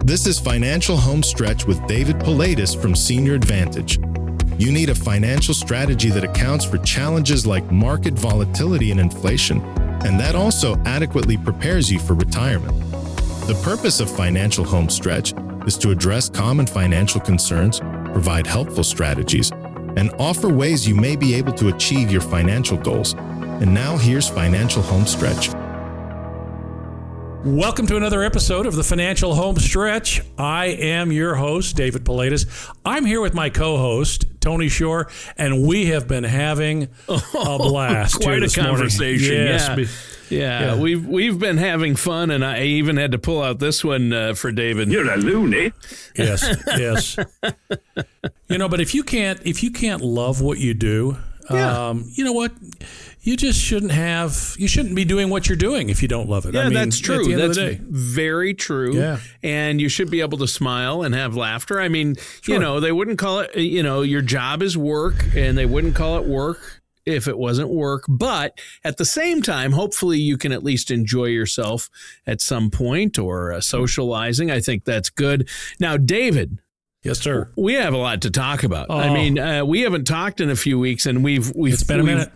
This is Financial Homestretch with David Pilatus from Senior Advantage. You need a financial strategy that accounts for challenges like market volatility and inflation, and that also adequately prepares you for retirement. The purpose of Financial Homestretch is to address common financial concerns, provide helpful strategies, and offer ways you may be able to achieve your financial goals. And now here's Financial Homestretch. Welcome to another episode of the Financial Homestretch. I am your host, David Pilatus. I'm here with my co-host, Tony Shore, and we have been having a blast. Quite a conversation. Yes. Yeah. We've been having fun, and I even had to pull out this one for David. You're a loony. Yes. But if you can't love what you do, you know what? You just shouldn't be doing what you're doing if you don't love it. Yeah, that's true. At the end That's of the day. very true. Yeah. And you should be able to smile and have laughter. I mean, Sure. they wouldn't call it, your job is work, and they wouldn't call it work if it wasn't work. But at the same time, hopefully you can at least enjoy yourself at some point or socializing. I think that's good. Now, David. Yes, sir. We have a lot to talk about. Oh. I mean, we haven't talked in a few weeks, and It's been a minute.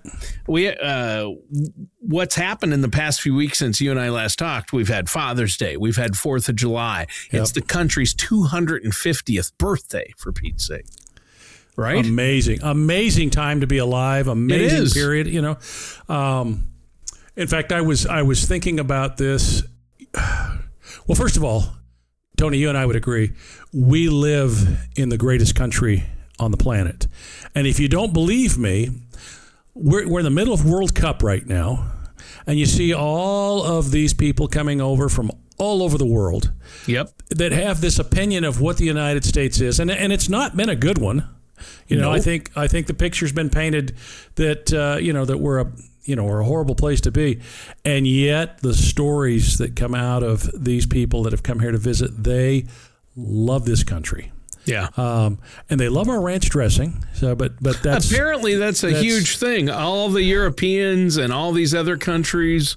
What's happened in the past few weeks since you and I last talked? We've had Father's Day. We've had 4th of July. Yep. It's the country's 250th birthday, for Pete's sake. Right? Amazing time to be alive. Amazing period. In fact, I was thinking about this. Well, first of all, Tony, you and I would agree, we live in the greatest country on the planet. And if you don't believe me, we're in the middle of World Cup right now, and you see all of these people coming over from all over the world. Yep. That have this opinion of what the United States is. And it's not been a good one. No. I think the picture's been painted that, that we're a horrible place to be. And yet the stories that come out of these people that have come here to visit, they love this country. Yeah. And they love our ranch dressing. So, but that's apparently that's a huge thing. All the Europeans and all these other countries,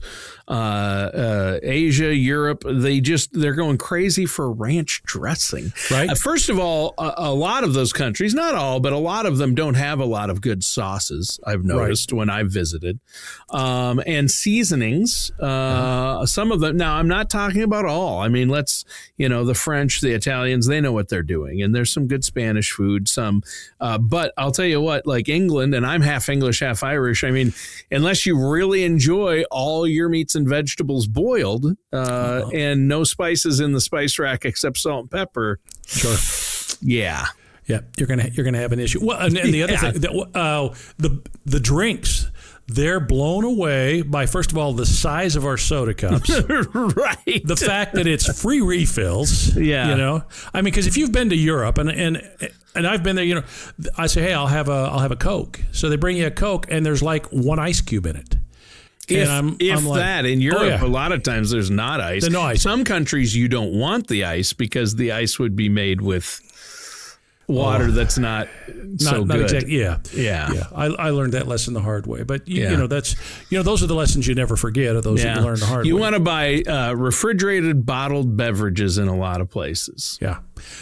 Asia, Europe, they're going crazy for ranch dressing. Right. First of all, a lot of those countries, not all, but a lot of them don't have a lot of good sauces. I've noticed when I've visited, and seasonings. Some of them. Now, I'm not talking about all. I mean, the French, the Italians, they know what they're doing, and there's some good Spanish food. But I'll tell you what, like England, and I'm half English, half Irish. I mean, unless you really enjoy all your meats and vegetables boiled, and no spices in the spice rack except salt and pepper. Sure. Yeah. Yeah, you're gonna have an issue. Well, and the other thing, the drinks, they're blown away by, first of all, the size of our soda cups. Right. The fact that it's free refills. Yeah. I mean, because if you've been to Europe and I've been there, I say, hey, I'll have a Coke. So they bring you a Coke, and there's like one ice cube in it. If I'm that, in Europe, a lot of times there's not ice. There's no ice. Some countries you don't want the ice because the ice would be made with water that's not so good. Exactly. Yeah. I learned that lesson the hard way. But those are the lessons you never forget. Are those that you learn the hard way. You want to buy refrigerated bottled beverages in a lot of places. Yeah.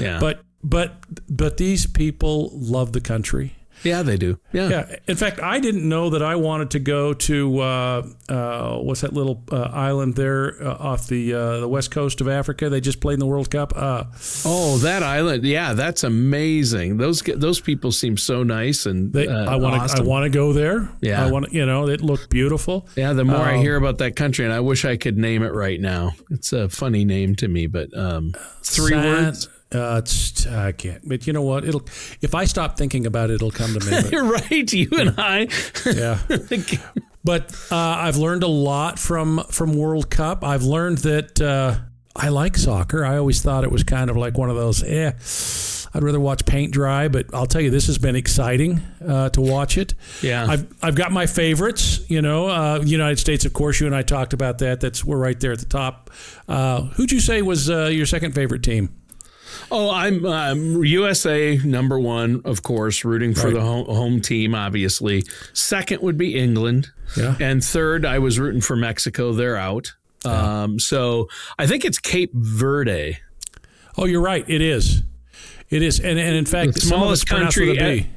But these people love the country. Yeah, they do. Yeah. In fact, I didn't know that I wanted to go to what's that little island there off the west coast of Africa? They just played in the World Cup. That island. Yeah, that's amazing. Those people seem so nice and awesome. I want to go there. Yeah. I want it looked beautiful. Yeah, the more I hear about that country, and I wish I could name it right now. It's a funny name to me, but 3 words. I can't. But you know what? If I stop thinking about it, it'll come to me. You're right. You and I. Yeah. But I've learned a lot from World Cup. I've learned that I like soccer. I always thought it was kind of like one of those, I'd rather watch paint dry, but I'll tell you, this has been exciting to watch it. Yeah. I've got my favorites, United States, of course, you and I talked about that. We're right there at the top. Who'd you say was your second favorite team? Oh, I'm USA number one, of course, rooting for the home team, obviously. Second would be England. Yeah. And third, I was rooting for Mexico. They're out. So I think it's Cape Verde. Oh, you're right. It is. It is, and in fact, the smallest country,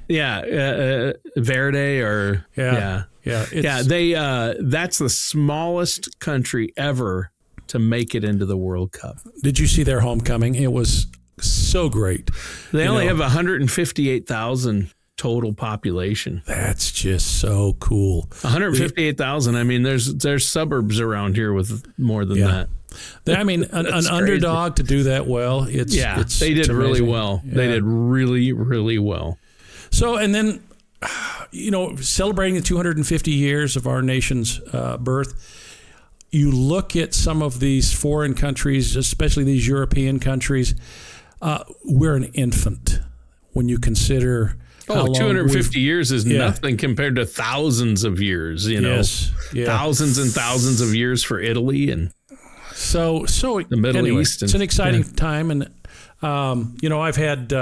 Verde, or yeah. That's the smallest country ever to make it into the World Cup. Did you see their homecoming? It was so great. They only have 158,000 total population. That's just so cool. 158,000. I mean, there's suburbs around here with more than that. I mean, an underdog to do that well. They did really well. Yeah. They did really, really well. So, and then, celebrating the 250 years of our nation's birth, you look at some of these foreign countries, especially these European countries, we're an infant when you consider how long 250 years is nothing compared to thousands of years, thousands and thousands of years for Italy and So the Middle East. It's an exciting time, and I've had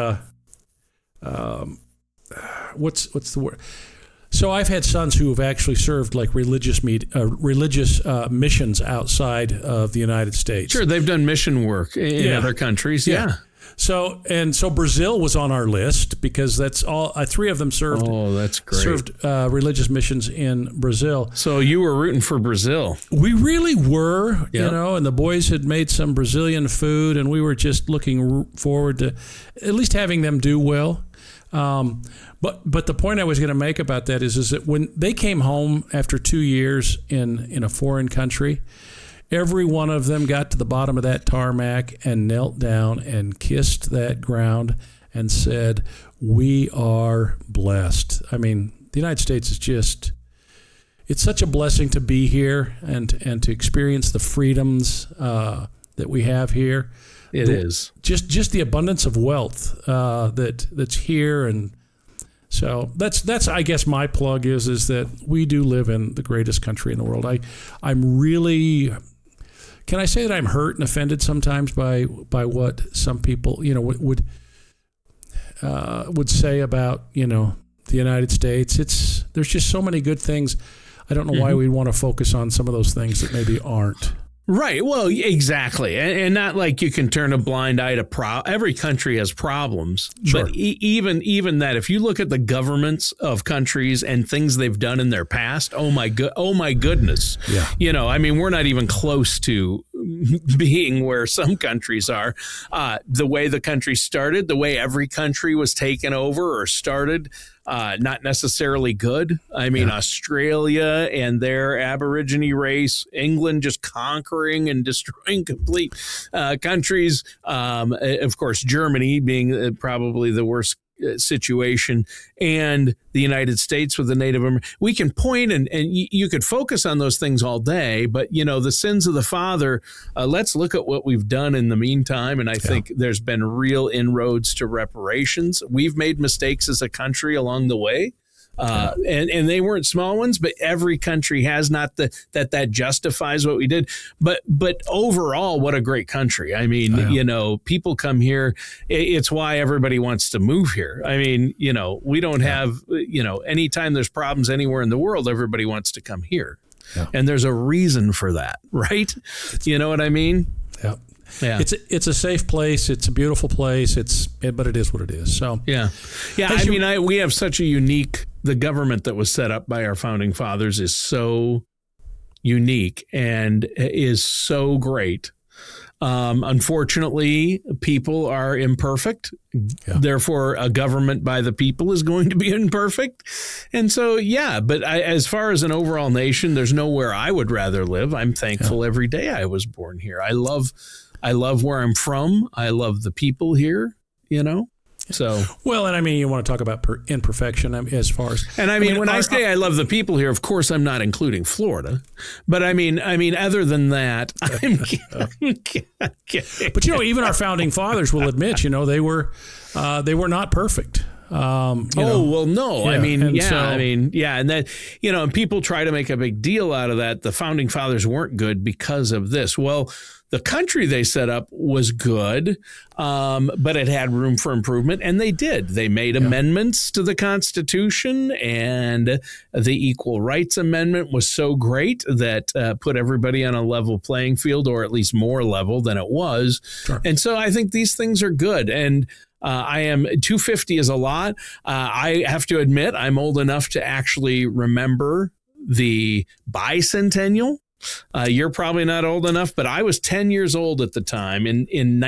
what's the word? So I've had sons who have actually served like religious missions outside of the United States. Sure, they've done mission work in other countries. Yeah. So Brazil was on our list because that's all. 3 of them served. Oh, that's great. Served religious missions in Brazil. So you were rooting for Brazil. We really were, and the boys had made some Brazilian food, and we were just looking forward to at least having them do well. But the point I was going to make about that is that when they came home after 2 years in a foreign country, every one of them got to the bottom of that tarmac and knelt down and kissed that ground and said, "We are blessed." I mean, the United States is it's such a blessing to be here and to experience the freedoms that we have here. It is just the abundance of wealth that's here, and so that's I guess my plug is that we do live in the greatest country in the world. I'm really. Can I say that I'm hurt and offended sometimes by what some people would say about the United States? There's just so many good things. I don't know why we want to focus on some of those things that maybe aren't. Right. Well, exactly. And not like you can turn a blind eye to every country has problems. Sure. But even that, if you look at the governments of countries and things they've done in their past, oh my goodness. Yeah. I mean, we're not even close to being where some countries are. The way the country started, the way every country was taken over or started, not necessarily good. I mean, Australia and their Aborigine race, England just conquering and destroying complete countries. Of course, Germany being probably the worst situation, and the United States with the Native American. We can point and you could focus on those things all day, but the sins of the father, let's look at what we've done in the meantime. And I think there's been real inroads to reparations. We've made mistakes as a country along the way. And they weren't small ones, but every country has, not that justifies what we did. But overall, what a great country. I mean, people come here. It's why everybody wants to move here. I mean, we don't have, anytime there's problems anywhere in the world, everybody wants to come here. Yeah. And there's a reason for that, right? You know what I mean? Yeah. Yeah. It's a safe place. It's a beautiful place. But it is what it is. So yeah. We have such a unique. The government that was set up by our founding fathers is so unique and is so great. Unfortunately, people are imperfect. Yeah. Therefore, a government by the people is going to be imperfect. And so, but as far as an overall nation, there's nowhere I would rather live. I'm thankful every day I was born here. I love where I'm from. I love the people here, So well, and I mean, you want to talk about imperfection as far as, and when I say I love the people here, of course, I'm not including Florida, but I mean, other than that, I'm kidding. But even our founding fathers will admit, they were not perfect. Well, no. Yeah, I mean, and yeah. so- I mean, yeah. And then, and people try to make a big deal out of that. The founding fathers weren't good because of this. Well, the country they set up was good, but it had room for improvement, and they did. They made amendments to the Constitution, and the Equal Rights Amendment was so great that put everybody on a level playing field, or at least more level than it was. Sure. And so I think these things are good. And 250 is a lot. I have to admit, I'm old enough to actually remember the bicentennial. You're probably not old enough, but I was 10 years old at the time. In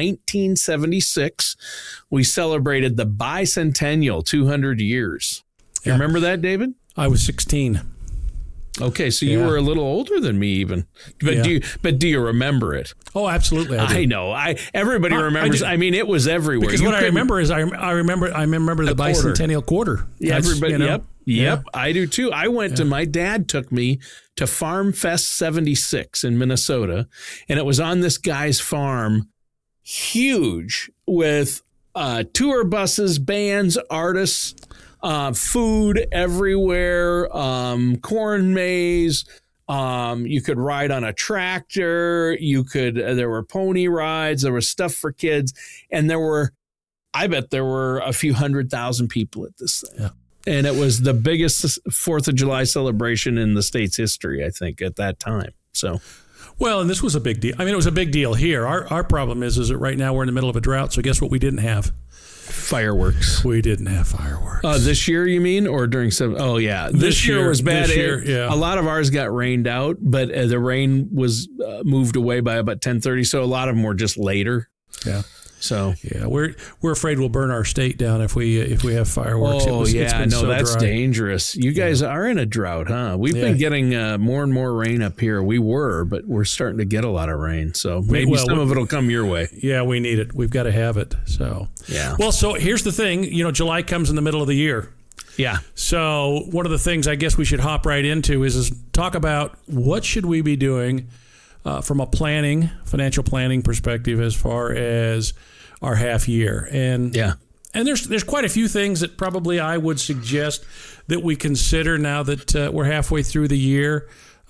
1976, we celebrated the bicentennial, 200 years. You remember that, David? I was 16. Okay, so you were a little older than me even. But do you remember it? Oh, absolutely. I know. Everybody remembers. I mean, it was everywhere. Because what I remember is I remember the bicentennial quarter. Yeah, everybody. Yep. Yeah. I do too. I went to, my dad took me to Farm Fest 76 in Minnesota, and it was on this guy's farm, huge, with tour buses, bands, artists, food everywhere, corn maze. You could ride on a tractor. There were pony rides. There was stuff for kids. And I bet there were a few 100,000 people at this thing. Yeah. And it was the biggest 4th of July celebration in the state's history, I think, at that time. So, well, and this was a big deal. I mean, it was a big deal here. Our problem is that right now we're in the middle of a drought. So guess what we didn't have? Fireworks. We didn't have fireworks. This year, you mean, or during some? Oh, yeah. This year was bad. A lot of ours got rained out, but the rain was moved away by about 10:30. So a lot of them were just later. Yeah. So yeah, we're afraid we'll burn our state down if we have fireworks. It's been so that's dry. Dangerous. You guys are in a drought, huh? We've been getting more and more rain up here. But we're starting to get a lot of rain. So maybe some of it'll come your way. Yeah, we need it. We've got to have it. So yeah. Well, so here's the thing. July comes in the middle of the year. Yeah. So one of the things I guess we should hop right into is talk about what should we be doing from a financial planning perspective as far as our half year. And there's quite a few things that probably I would suggest that we consider now that we're halfway through the year.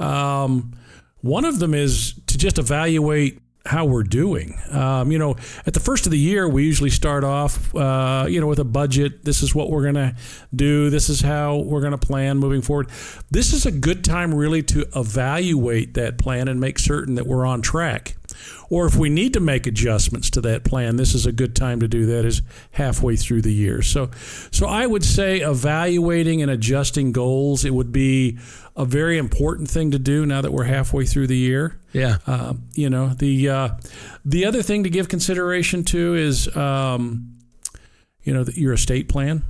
One of them is to just evaluate how we're doing. At the first of the year, we usually start off, with a budget. This is what we're going to do. This is how we're going to plan moving forward. This is a good time really to evaluate that plan and make certain that we're on track. Or if we need to make adjustments to that plan, this is a good time to do that, is halfway through the year. So I would say evaluating and adjusting goals, it would be a very important thing to do now that we're halfway through the year. Yeah. The other thing to give consideration to is, your estate plan.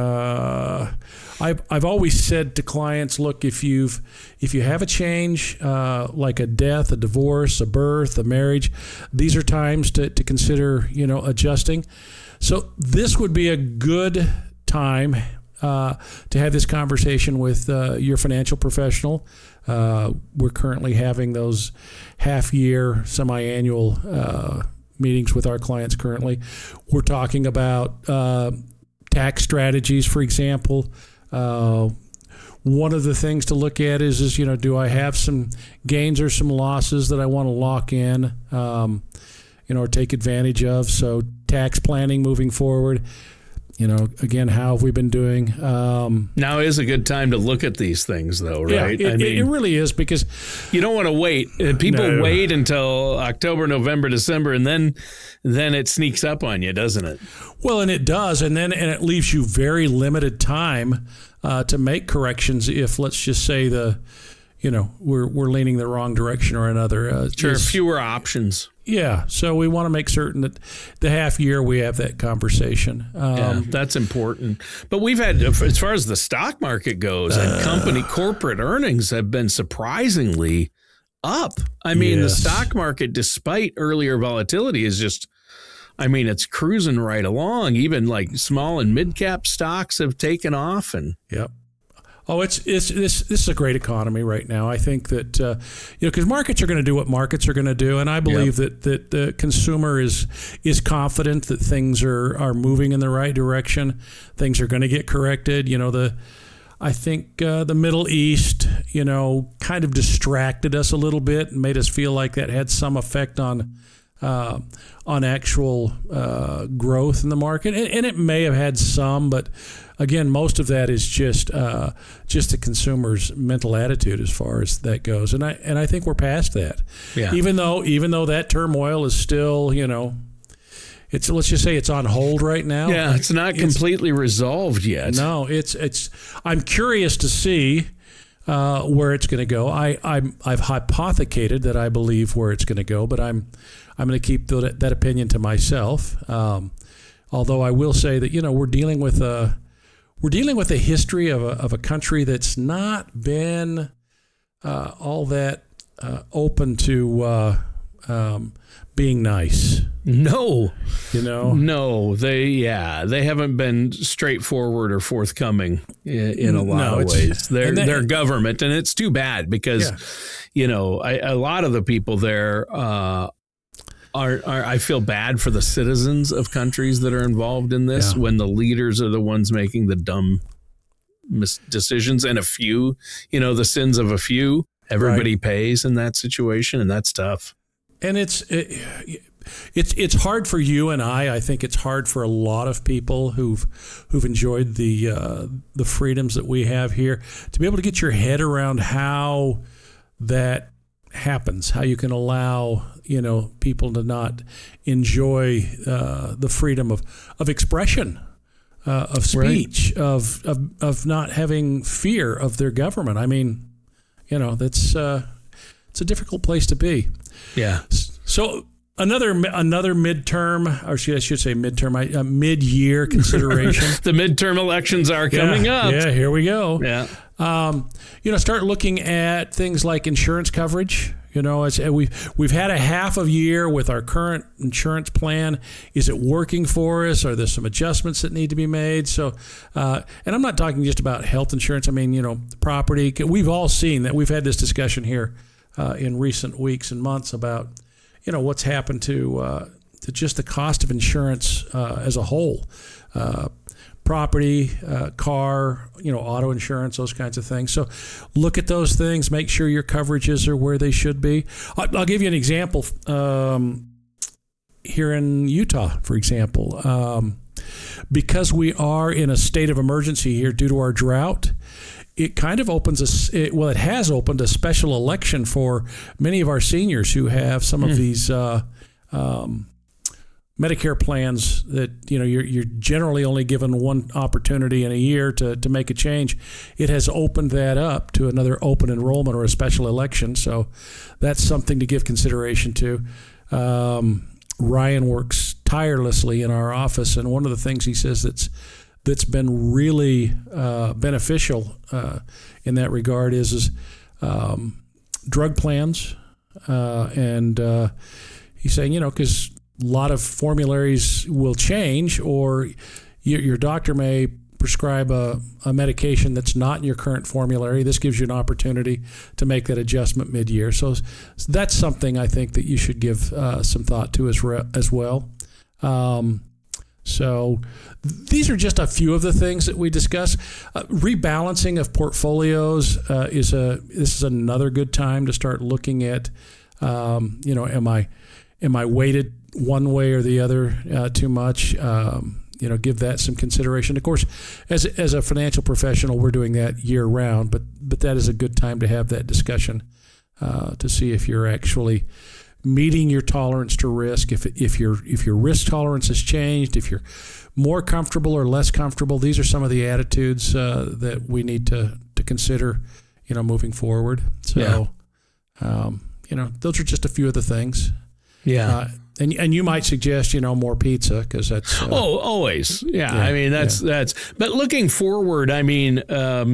I've always said to clients, look, if you have a change, like a death, a divorce, a birth, a marriage, these are times to consider, adjusting. So this would be a good time to have this conversation with your financial professional. We're currently having those half-year, semi-annual meetings with our clients currently. We're talking about tax strategies, for example. One of the things to look at is do I have some gains or some losses that I want to lock in, or take advantage of? So tax planning moving forward. Again, how have we been doing? Now is a good time to look at these things, though, right? Yeah, it really is, because you don't want to wait. People wait until October, November, December, and then it sneaks up on you, doesn't it? Well, and it does, and it leaves you very limited time to make corrections if, let's just say, we're leaning the wrong direction or another. Fewer options. Yeah, so we want to make certain that the half year we have that conversation. That's important. But we've had, as far as the stock market goes, and corporate earnings have been surprisingly up. I mean, the stock market, despite earlier volatility, is just, it's cruising right along. Even like small and mid cap stocks have taken off. And yep. Oh, this is a great economy right now. I think that because markets are going to do what markets are going to do, and I believe that the consumer is confident that things are moving in the right direction. Things are going to get corrected. I think the Middle East, kind of distracted us a little bit and made us feel like that had some effect on actual growth in the market, and it may have had some, but again, most of that is just the consumer's mental attitude as far as that goes, and I think we're past that. Yeah. Even though that turmoil is still, let's just say it's on hold right now. Yeah, it's not completely resolved yet. No, it's. I'm curious to see where it's going to go. I've hypothecated that I believe where it's going to go, but I'm going to keep that opinion to myself. Although I will say that we're dealing with a history of a country that's not been all that open to being nice. No, no, they haven't been straightforward or forthcoming in a lot of ways. Their government, and it's too bad because, a lot of the people there are I feel bad for the citizens of countries that are involved in this when the leaders are the ones making the dumb decisions, and a few, the sins of a few, everybody pays in that situation, and that's tough. And it's hard for you and I think it's hard for a lot of people who've enjoyed the freedoms that we have here to be able to get your head around how that happens, how you can allow people to not enjoy the freedom of expression, of speech, right. of not having fear of their government. I mean, that's it's a difficult place to be. Yeah. So another midterm, or I should say midterm, mid-year consideration. The midterm elections are coming up. Yeah, here we go. Yeah. Start looking at things like insurance coverage. As we've had a half of year with our current insurance plan. Is it working for us? Are there some adjustments that need to be made? So, and I'm not talking just about health insurance. I mean, property. We've all seen that. We've had this discussion here in recent weeks and months about, what's happened to just the cost of insurance as a whole. Property, car, auto insurance, those kinds of things. So look at those things, make sure your coverages are where they should be. I'll give you an example here in Utah, for example. Because we are in a state of emergency here due to our drought, it kind of opens it has opened a special election for many of our seniors who have some of these Medicare plans that you're generally only given one opportunity in a year to make a change. It has opened that up to another open enrollment or a special election. So that's something to give consideration to. Ryan works tirelessly in our office, and one of the things he says that's been really beneficial in that regard is drug plans, and he's saying because a lot of formularies will change, or your doctor may prescribe a medication that's not in your current formulary. This gives you an opportunity to make that adjustment mid-year. So that's something I think that you should give some thought to as well. So these are just a few of the things that we discuss. Rebalancing of portfolios this is another good time to start looking at, am I weighted one way or the other too much? Give that some consideration. Of course, as a financial professional, we're doing that year round, but that is a good time to have that discussion to see if you're actually meeting your tolerance to risk, if your risk tolerance has changed, if you're more comfortable or less comfortable. These are some of the attitudes that we need to consider, moving forward. So, those are just a few of the things. Yeah. And you might suggest, more pizza, because that's... always. Yeah. I mean, that's... But looking forward, I mean,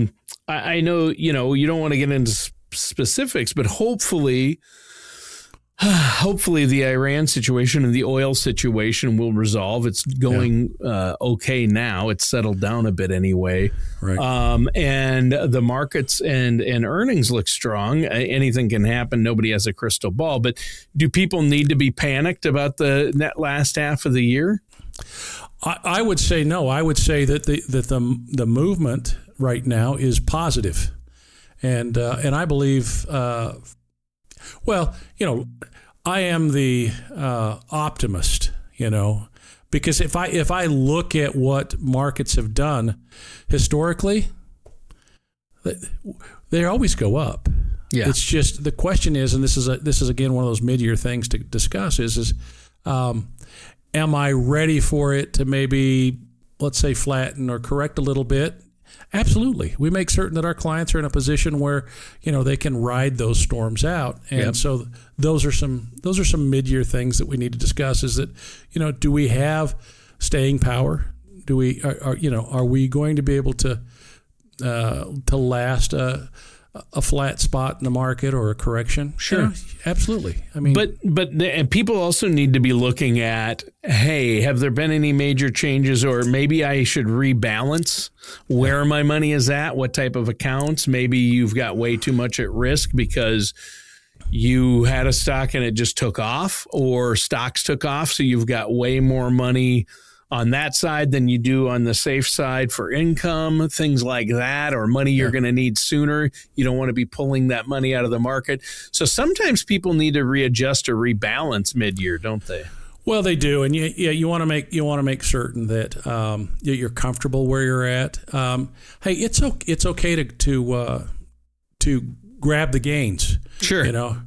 I know, you don't want to get into specifics, but hopefully Hopefully the Iran situation and the oil situation will resolve. It's going okay now. It's settled down a bit anyway. Right. And the markets and earnings look strong. Anything can happen. Nobody has a crystal ball. But do people need to be panicked about the net last half of the year? I would say no. I would say that the movement right now is positive. And I believe well, I am the optimist, because if I look at what markets have done historically, they always go up. Yeah. It's just the question is, and this is again one of those mid-year things to discuss is am I ready for it to maybe, let's say, flatten or correct a little bit? Absolutely. We make certain that our clients are in a position where, they can ride those storms out. And so those are some mid-year things that we need to discuss is that, do we have staying power? Do we, are we going to be able to last a flat spot in the market or a correction? Sure. Absolutely. I mean, and people also need to be looking at, hey, have there been any major changes, or maybe I should rebalance where my money is at, what type of accounts? Maybe you've got way too much at risk because you had a stock and it just took off, or stocks took off. So you've got way more money on that side than you do on the safe side for income, things like that, or money you're going to need sooner. You don't want to be pulling that money out of the market. So sometimes people need to readjust or rebalance mid-year, don't they? Well, they do, and you want to make certain that you're comfortable where you're at. Hey, it's okay to grab the gains. Sure.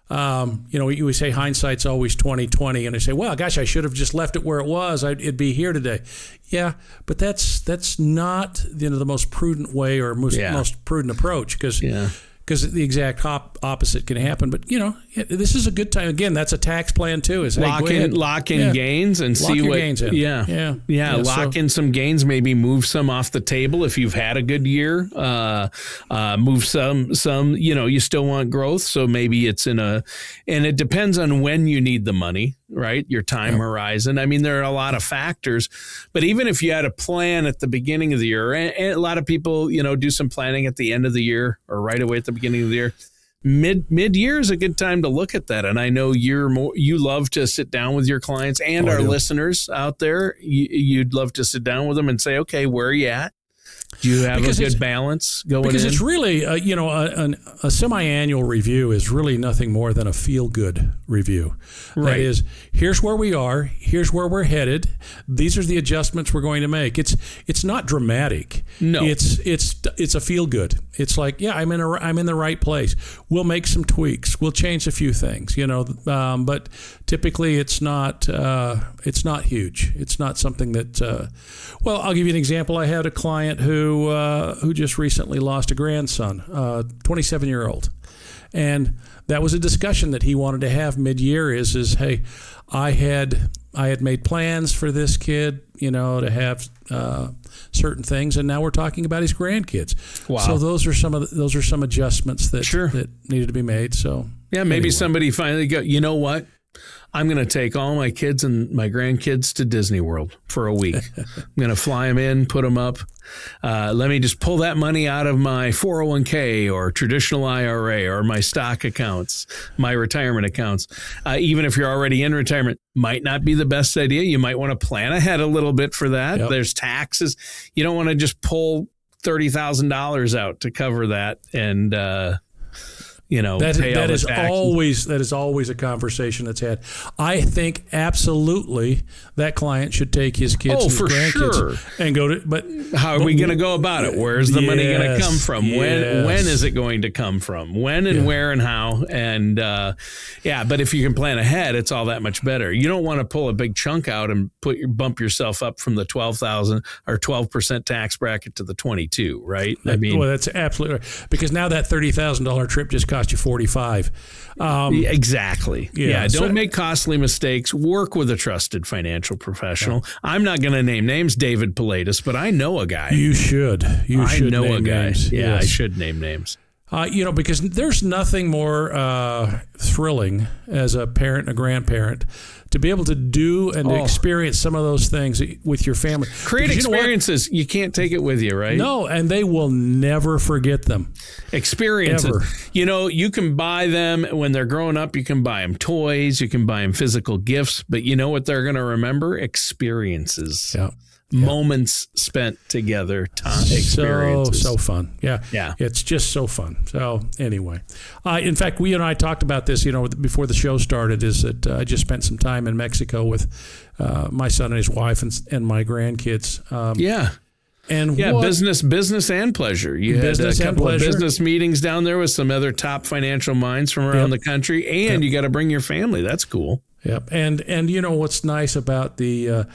We say hindsight's always 20/20, and I say, well, gosh, I should have just left it where it was. It'd be here today. Yeah, but that's not the most prudent way or most prudent approach because the exact opposite can happen. But this is a good time. Again, that's a tax plan too. Is lock in gains and see what gains in. Lock in some gains. Maybe move some off the table if you've had a good year. Move some. You still want growth, so maybe it's and it depends on when you need the money, right? Your time horizon. I mean, there are a lot of factors, but even if you had a plan at the beginning of the year, and a lot of people, do some planning at the end of the year or right away at the beginning of the year. Mid-year is a good time to look at that. And I know you love to sit down with your clients and our listeners out there. You'd love to sit down with them and say, okay, where are you at? Do you have a good balance going because in? It's really, a semi-annual review is really nothing more than a feel-good review. Right. That is, here's where we are. Here's where we're headed. These are the adjustments we're going to make. It's not dramatic. No. It's a feel-good. It's like, I'm in the right place. We'll make some tweaks. We'll change a few things, but typically it's not huge. It's not something that, I'll give you an example. I had a client who just recently lost a grandson, 27-year-old. And that was a discussion that he wanted to have mid-year is hey, I had made plans for this kid, to have certain things, and now we're talking about his grandkids. Wow. So those are some adjustments that needed to be made. So maybe somebody finally go, you know what? I'm going to take all my kids and my grandkids to Disney World for a week. I'm going to fly them in, put them up. Let me just pull that money out of my 401k or traditional IRA or my stock accounts, my retirement accounts. Even if you're already in retirement, might not be the best idea. You might want to plan ahead a little bit for that. Yep. There's taxes. You don't want to just pull $30,000 out to cover that and that is always a conversation that's had. I think absolutely that client should take his kids and his grandkids and go to. But how are we going to go about it? Where's the money going to come from? When is it going to come from? When and where and how? And but if you can plan ahead, it's all that much better. You don't want to pull a big chunk out and bump yourself up from the 12,000 or 12% tax bracket to the 22, right? I mean, that's absolutely right. Because now that $30,000 trip just cost you $45,000. Exactly. Don't make costly mistakes. Work with a trusted financial professional. Yeah. I'm not going to name names, David Pilatus, but I know a guy. You should. I know name a guy. Names. Yeah, yes. I should name names. Because there's nothing more thrilling as a parent and a grandparent to be able to do and to experience some of those things with your family. Create experiences. You can't take it with you, right? No, and they will never forget them. Experiences. Ever. You can buy them when they're growing up. You can buy them toys. You can buy them physical gifts. But you know what they're going to remember? Experiences. Yeah. Moments spent together, experiences. So fun. Yeah. It's just so fun. So anyway, in fact, you and I talked about this, before the show started, is that I just spent some time in Mexico with my son and his wife and my grandkids. Business and pleasure. You had a couple of business meetings down there with some other top financial minds from around the country, and you got to bring your family. That's cool. Yep. And what's nice about the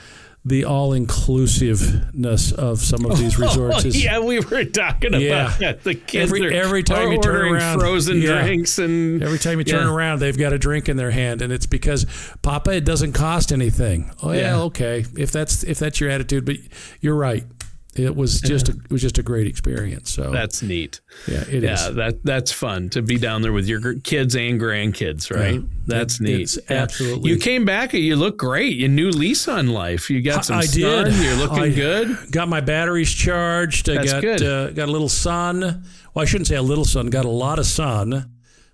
all-inclusiveness of some of these resorts. We were talking about that. The kids every time you turn around, frozen drinks, and every time you turn around, they've got a drink in their hand, and it's because, Papa, it doesn't cost anything. Okay, if that's your attitude, but you're right. It was just a great experience. So that's neat. Yeah, it is. That's fun to be down there with your kids and grandkids, right? Yeah, that's neat. Absolutely. You came back and you look great. You new lease on life. You got some sun. You're looking good. Got my batteries charged. I got a little sun. Well, I shouldn't say a little sun. Got a lot of sun.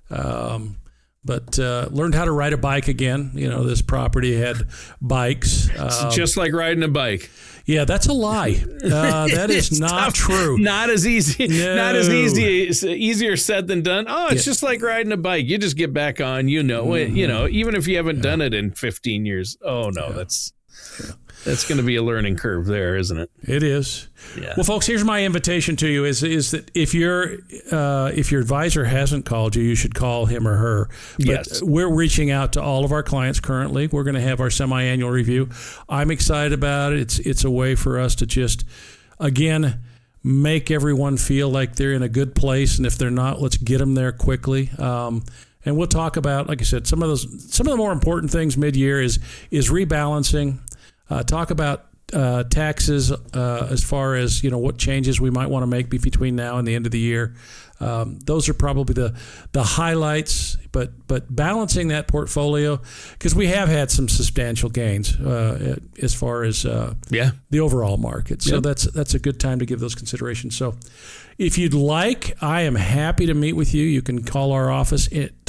But learned how to ride a bike again. This property had bikes. It's just like riding a bike. Yeah, that's a lie. That is not true. Not as easy. No. Not as easy. It's easier said than done. It's just like riding a bike. You just get back on. Even if you haven't done it in 15 years. Oh no, that's going to be a learning curve there, isn't it? It is. Yeah. Well, folks, here's my invitation to you: is that if your advisor hasn't called you, you should call him or her. But yes, we're reaching out to all of our clients currently. We're going to have our semi-annual review. I'm excited about it. It's a way for us to just, again, make everyone feel like they're in a good place, and if they're not, let's get them there quickly. And we'll talk about, like I said, some of the more important things mid-year is rebalancing. Talk about taxes as far as what changes we might want to make between now and the end of the year. Those are probably the highlights. But balancing that portfolio, because we have had some substantial gains as far as the overall market. So that's a good time to give those considerations. So if you'd like, I am happy to meet with you. You can call our office at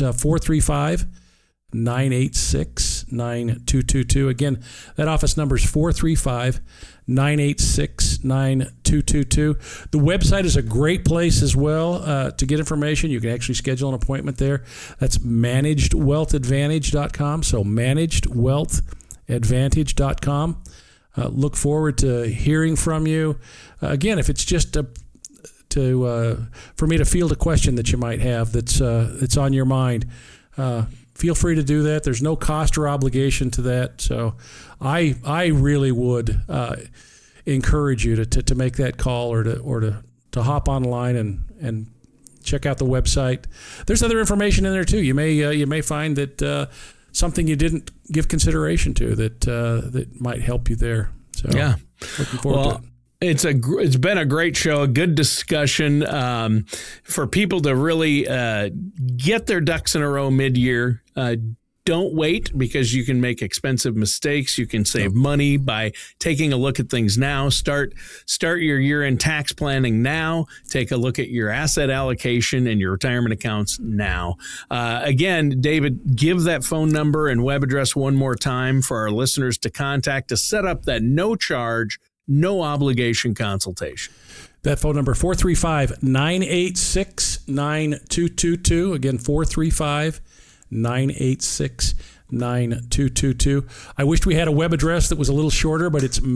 435-986-9222. Again, that office number is 435-986-9222. The website is a great place as well to get information. You can actually schedule an appointment there. That's managedwealthadvantage.com. So managedwealthadvantage.com. Look forward to hearing from you. Again, if it's just for me to field a question that you might have that's on your mind, feel free to do that. There's no cost or obligation to that. So I really would encourage you to make that call or to hop online and check out the website. There's other information in there too. You may find that something you didn't give consideration to that might help you there. So looking forward to it. It's been a great show, a good discussion for people to really get their ducks in a row mid-year. Don't wait, because you can make expensive mistakes. You can save money by taking a look at things now. Start your year-end tax planning now. Take a look at your asset allocation and your retirement accounts now. Again, David, give that phone number and web address one more time for our listeners to contact to set up that no-charge, no obligation consultation. That phone number, 435-986-9222. Again, 435-986-9222. I wished we had a web address that was a little shorter, but it's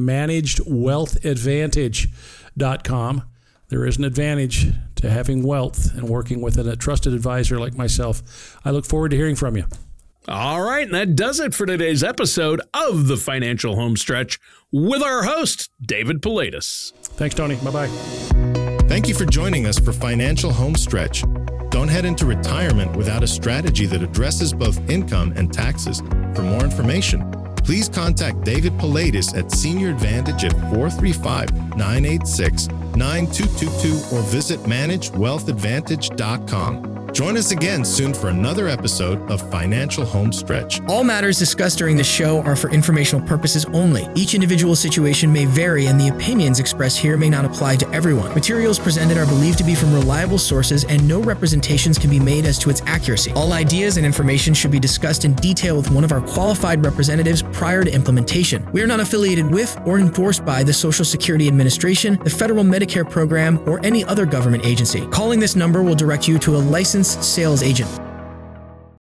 managedwealthadvantage.com. There is an advantage to having wealth and working with a trusted advisor like myself. I look forward to hearing from you. All right, and that does it for today's episode of the Financial Homestretch with our host, David Paulides. Thanks, Tony. Bye-bye. Thank you for joining us for Financial Homestretch. Don't head into retirement without a strategy that addresses both income and taxes. For more information, please contact David Paulides at Senior Advantage at 435-986-9222. 888-9222 or visit managewealthadvantage.com. Join us again soon for another episode of Financial Homestretch. All matters discussed during the show are for informational purposes only. Each individual situation may vary, and the opinions expressed here may not apply to everyone. Materials presented are believed to be from reliable sources, and no representations can be made as to its accuracy. All ideas and information should be discussed in detail with one of our qualified representatives prior to implementation. We are not affiliated with or endorsed by the Social Security Administration, the Federal Medicare Program, or any other government agency. Calling this number will direct you to a licensed sales agent.